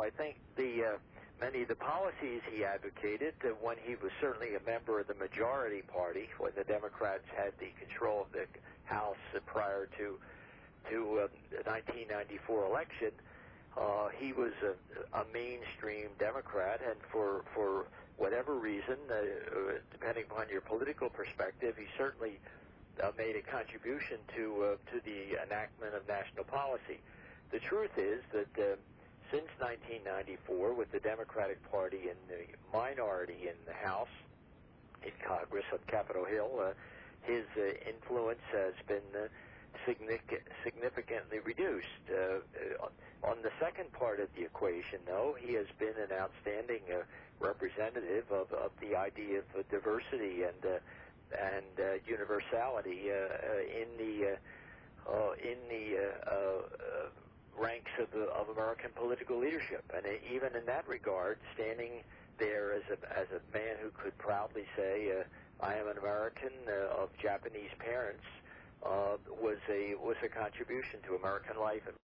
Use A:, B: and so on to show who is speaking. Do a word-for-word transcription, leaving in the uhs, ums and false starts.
A: I think the uh, many of the policies he advocated uh, when he was certainly a member of the majority party, when the Democrats had the control of the House uh, prior to to uh, the nineteen ninety-four election, uh, he was a, a mainstream Democrat, and for for whatever reason, uh, depending upon your political perspective, he certainly uh, made a contribution to uh, to the enactment of national policy. The truth is that uh, since nineteen ninety-four, with the Democratic Party in the minority in the House, in Congress on Capitol Hill, uh, his uh, influence has been uh, significant, significantly reduced. Uh, on the second part of the equation, though, he has been an outstanding uh, representative of, of the idea of uh, diversity and uh, and uh, universality uh, uh, in the uh, uh, in the uh, uh, ranks of, the, of American political leadership, and even in that regard, standing there as a as a man who could proudly say, uh, "I am an American uh, of Japanese parents," uh, was a was a contribution to American life.